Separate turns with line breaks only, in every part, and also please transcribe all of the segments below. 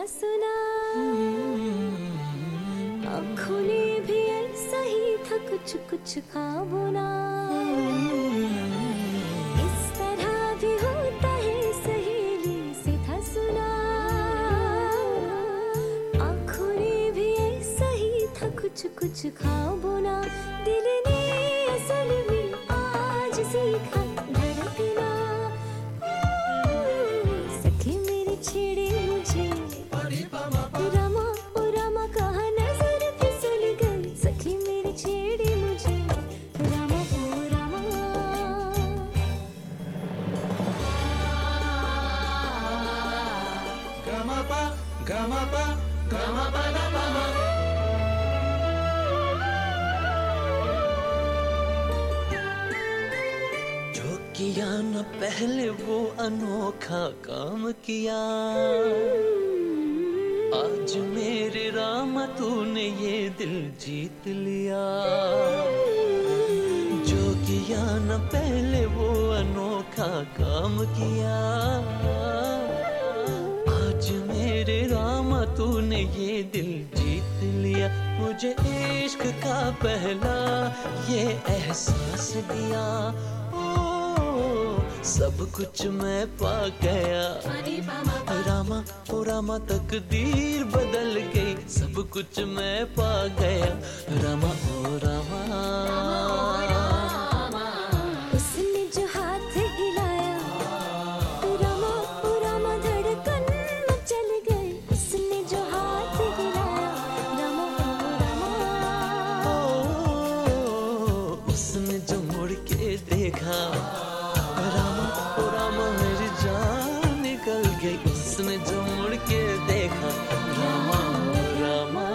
था सुना, आँखों ने भी ऐसा ही था कुछ कुछ ख्वाबों ना। इस तरह भी होता है सहेली से था सुना, आँखों ने भी ऐसा ही था कुछ कुछ ख्वाबों ना। दिल ने असल में आज सीखा धड़कना, सखी मेरी छेड़े मुझे रामा ओ रामा, कहाँ नजर फिसल गई। सखी मेरी छेड़े मुझे रामा ओ Rama.
Gama pa, gama pa, gama pa da pa ma. जो किया न पहले वो अनोखा काम किया, आज मेरे रामा तूने ये दिल जीत लिया। जो किया न पहले वो अनोखा काम किया, आज मेरे रामा तूने ये दिल जीत लिया। मुझे इश्क का पहला ये एहसास दिया, सब कुछ मैं पा गया। रामा ओ रामा तकदीर बदल गई, सब कुछ मैं पा गया। रामा ओ रामा।
उसने जो हाथ हिलाया, रामा ओ रामा धड़कन मचल गई। उसने जो हाथ हिलाया, रामा ओ रामा।
उसने जो मुड़ के देखा, रामा ओ रामा मेरी जान निकल गई। उसने जो मुड़ के देखा, रामा ओ Rama.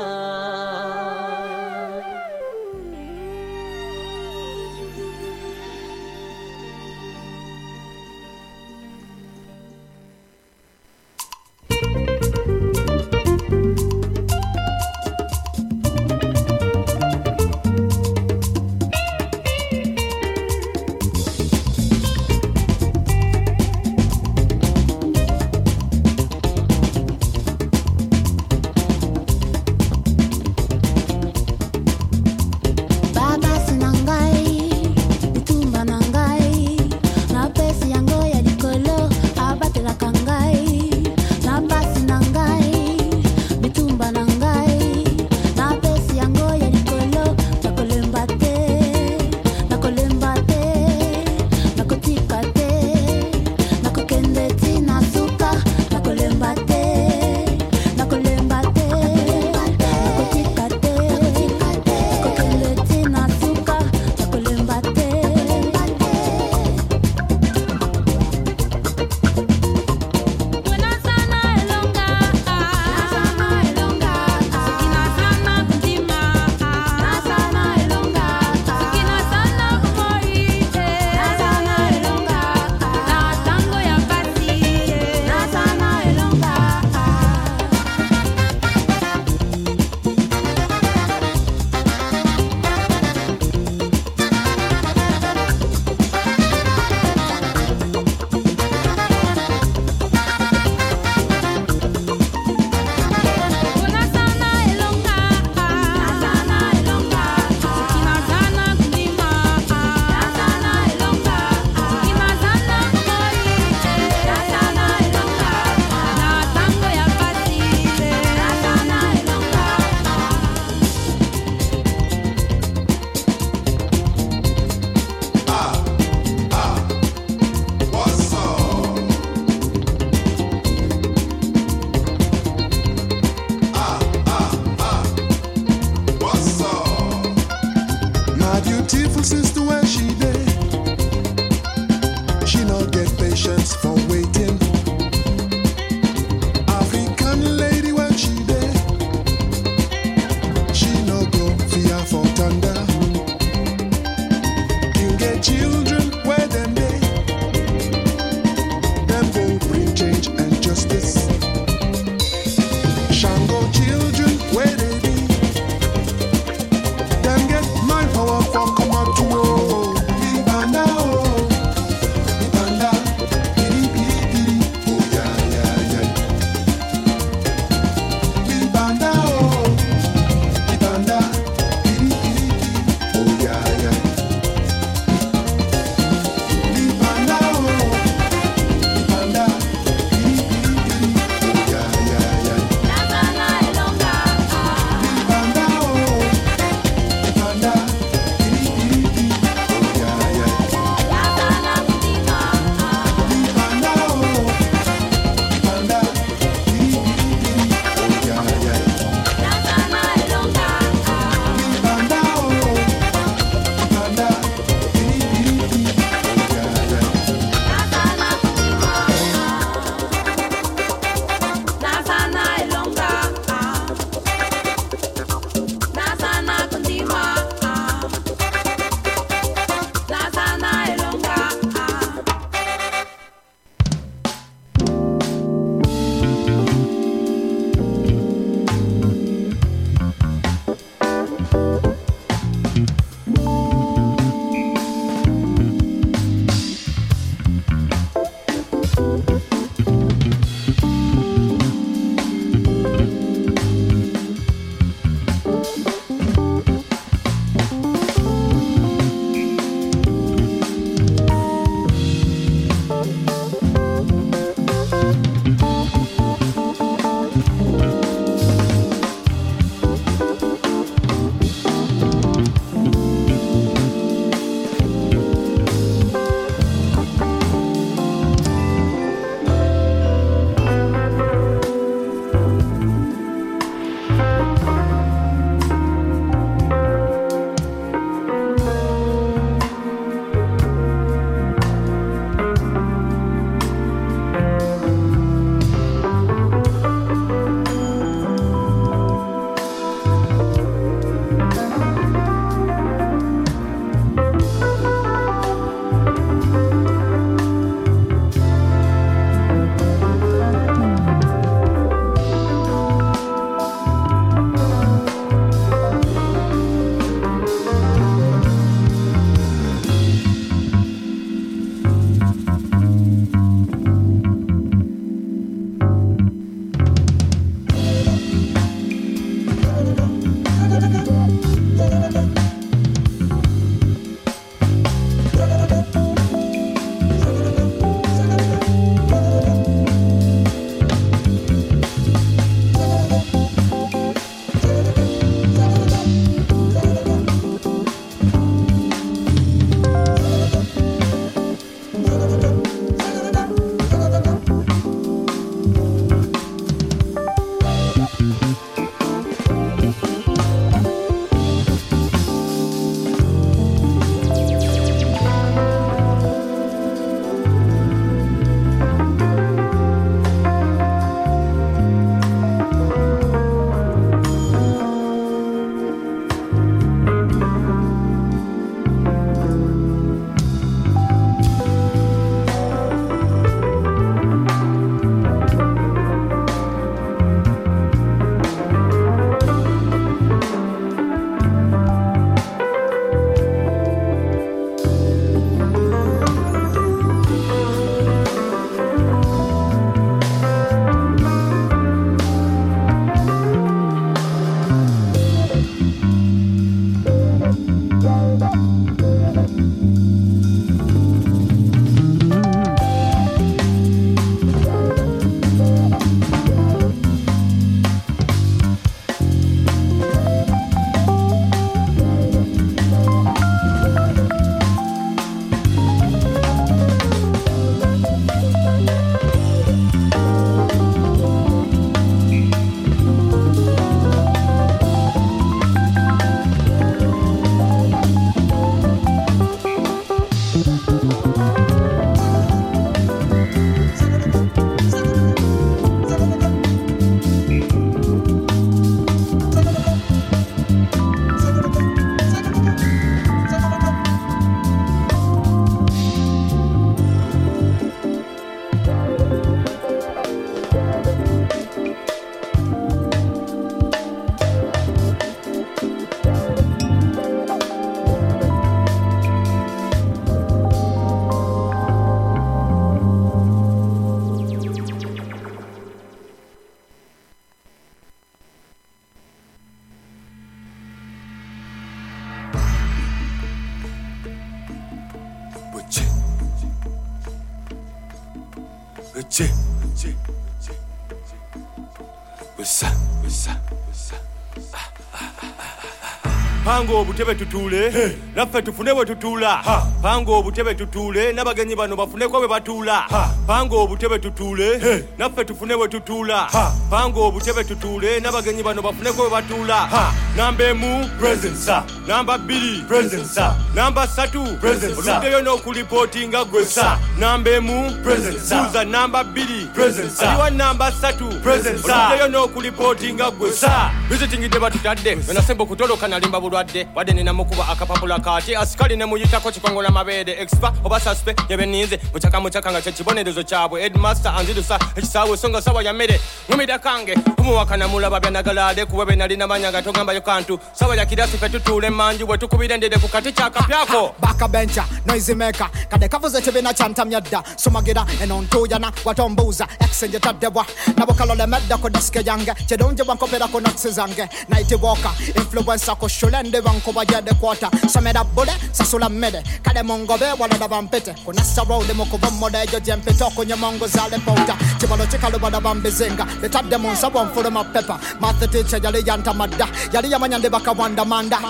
Pango obutebe tutule naffe tufune bwe tutula pango obutebe tutule n'abagenyi bano bafune ko bwe batula pango obutebe tutule naffe tufune bwe tutula pango obutebe tutule n'abagenyi bano bafune ko bwe batula namba emu presence namba 2 presence namba 3 presence oluddeyo n'okulipotinga gwesa namba emu presence uza namba 2 presence aliwa namba 3 presence oluddeyo n'okulipotinga gwesa visitingidde batutadde wenasemba okutoloka nalimba bulwadde wadde nina mukuba akapapula kati asikali ne muyitako kikongola mabeede expa oba suspe yebeninze muchaka nga kyekibonerezo kyabwe headmaster anzirusa ekisaawe songa sawa ya mmere mumida kange kumuwakana mulaba byanagalaade kuba be nalina manyanga togambayo kantu sawa ya kirasi fe tutuule manji bwe tukubira ndede ku kati kyakapyako
bakabencha noise maker kade kavuze kibina kyantamyadda somagira enontuyana watombuuza exchange taddebwa nabo kalole medda ko diske yange kyedonje bankopera ko noxe zange night walker influencer ko shulende bankoba yade kwata sameda bole sasula mede kade mongobe wala bampete kuna road mokuva moda ejo jempete ko nyamongo zale pauta kibalo chikalo bada bambezenga letadde monsabo mfulo mapepa mathete chajale yanta madda yali yamanyande bakawanda manda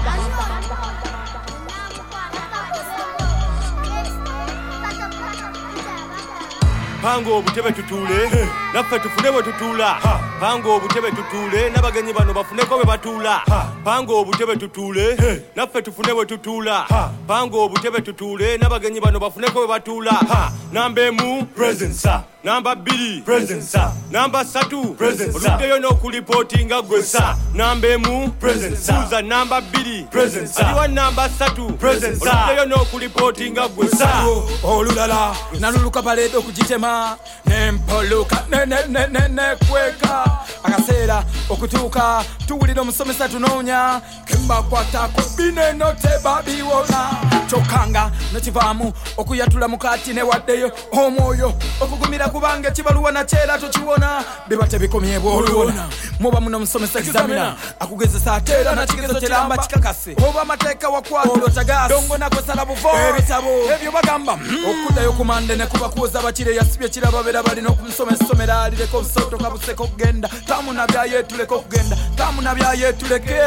pango obutebe tutule naffe tufune bwe tutula pango obutebe tutule n'abagenyi bano bafune ko bwe batula pango obutebe tutule naffe tufune bwe tutula pango obutebe tutule n'abagenyi bano bafune ko bwe batula namba emu presence namba 2 presence namba 3 presence oluddeyo n'okulipotinga gwesa namba emu presence uza namba 2 presence aliwa namba 3 presence oluddeyo n'okulipotinga gwesa
olulala naluluka paledo okugitema nempoluka ne kweka akaseera okutuuka tuwulira omusomesa tunoonya kembakwatako binenote babiwona kyokanga nekivaamu okuyatula mukati newaddeyo omwoyo okugumira kubange kibaluwa nakyera tukiwona biba tebikomye bwoluwona muba muno omusomesa examina akugezesa ateera nakigezo kiramba kikakase oba amateeka wakwata olwotagasi dongo nakwesala buvo ebitabo ebyo bagamba okuddayo kumande ne kubakuuza bakire yasibye kiraba bera balina okumusomesomera alireko obusoto kabuseko okugenda tamuna byayetuleko okugenda tamuna byayetuleke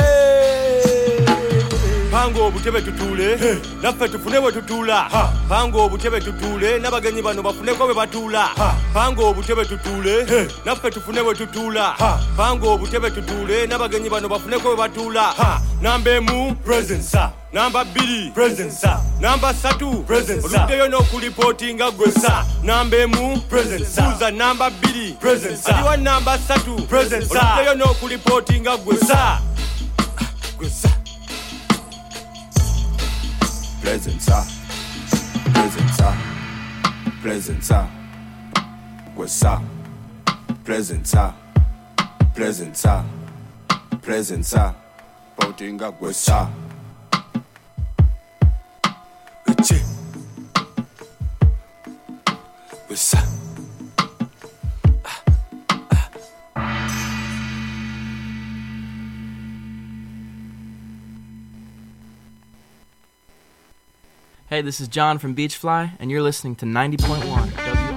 pango obutebe tutule naffe tufune bwe tutula pango obutebe tutule n'abagenyi bano bafune ko bwe batula pango obutebe tutule naffe tufune bwe tutula pango obutebe tutule n'abagenyi bano bafune ko bwe batula namba emu presence namba 2 presence namba 3 presence oluddeyo n'okulipotinga gwesa namba emu presence uza namba 2 presence aliwa namba 3 presence oluddeyo n'okulipotinga gwesa
Presenza, Gwesa, Presenza, Pautinga Gwesa, Gwesa.
Hey, this is John from Beachfly, and you're listening to 90.1 WR.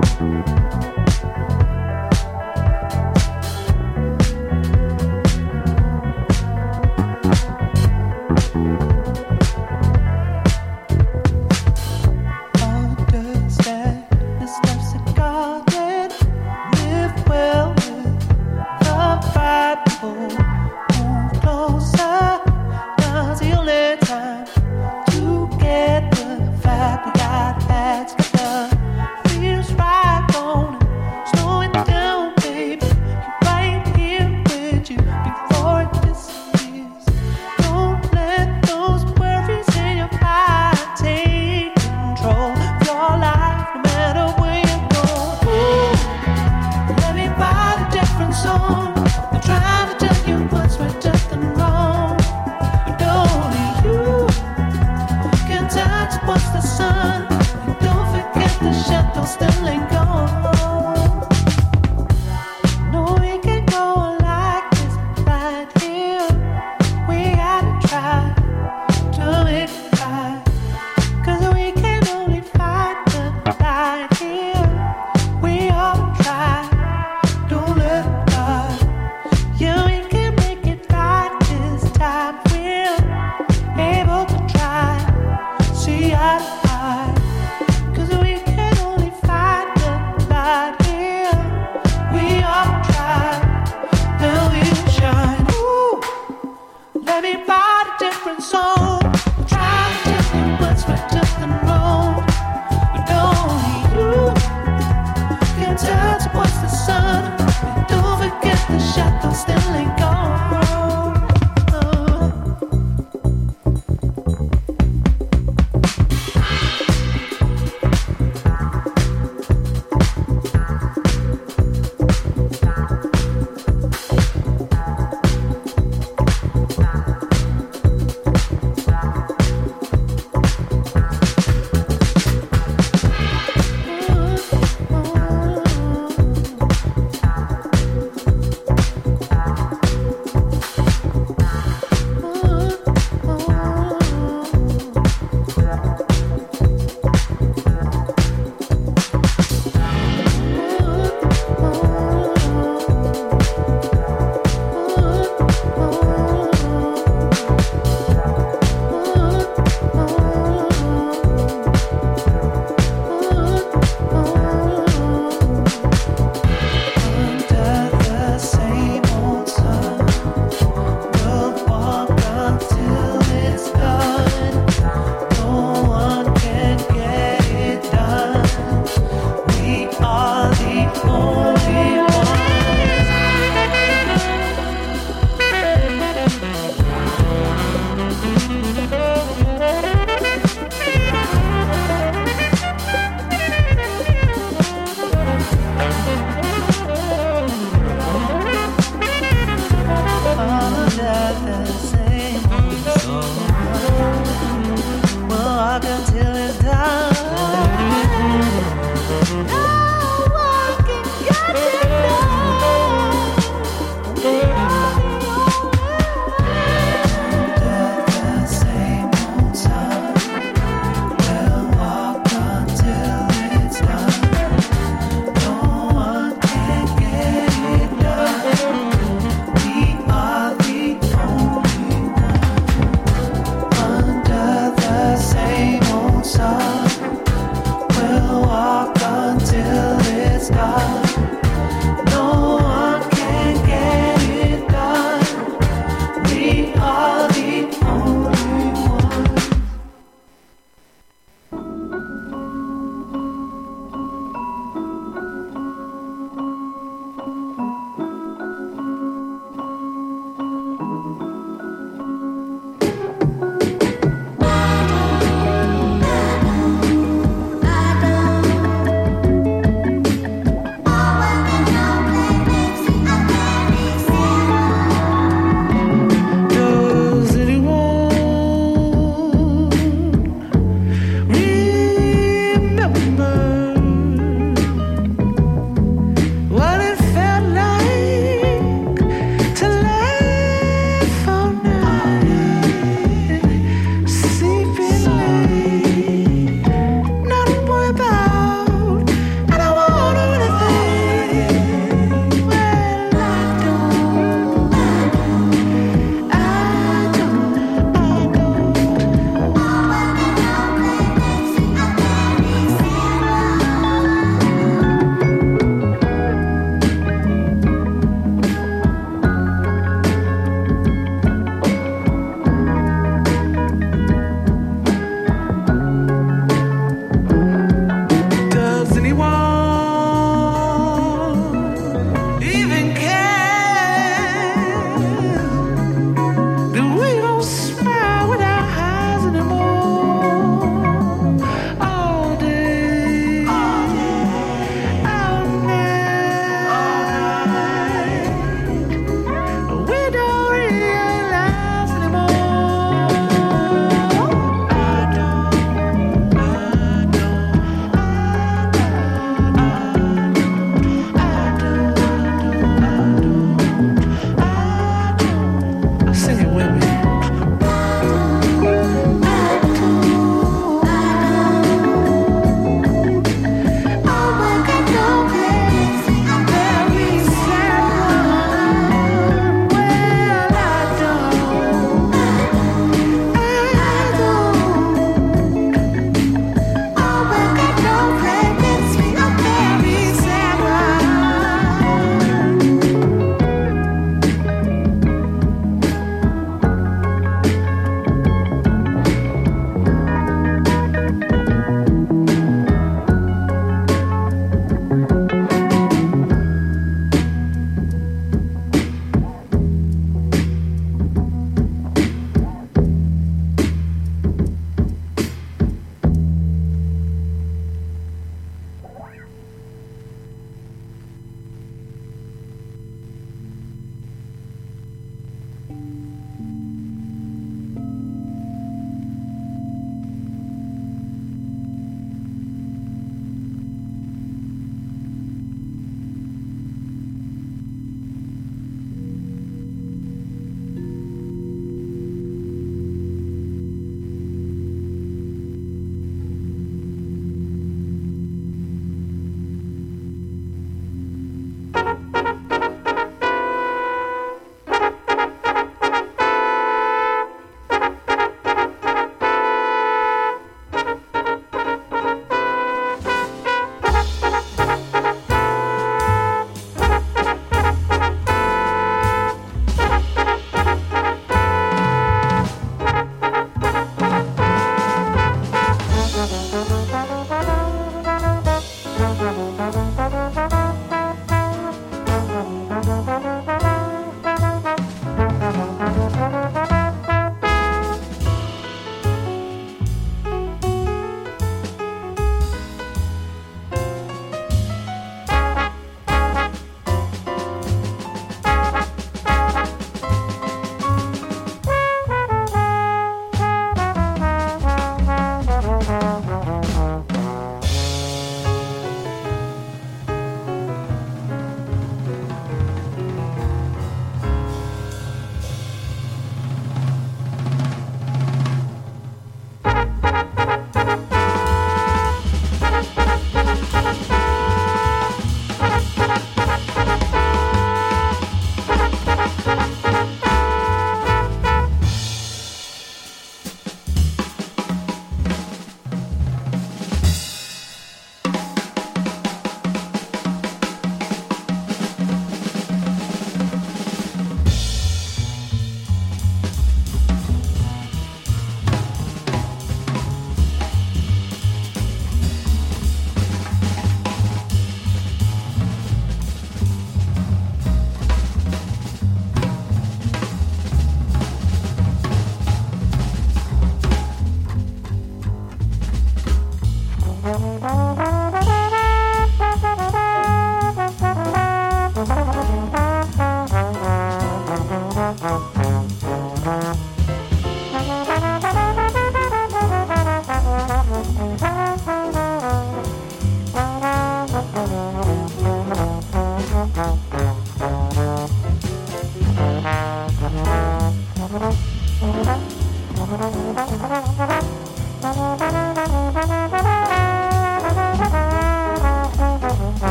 No one can catch it.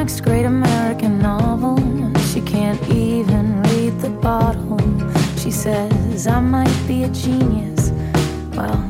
next great American novel. She can't even read the bottle. She says I might be a genius. Well,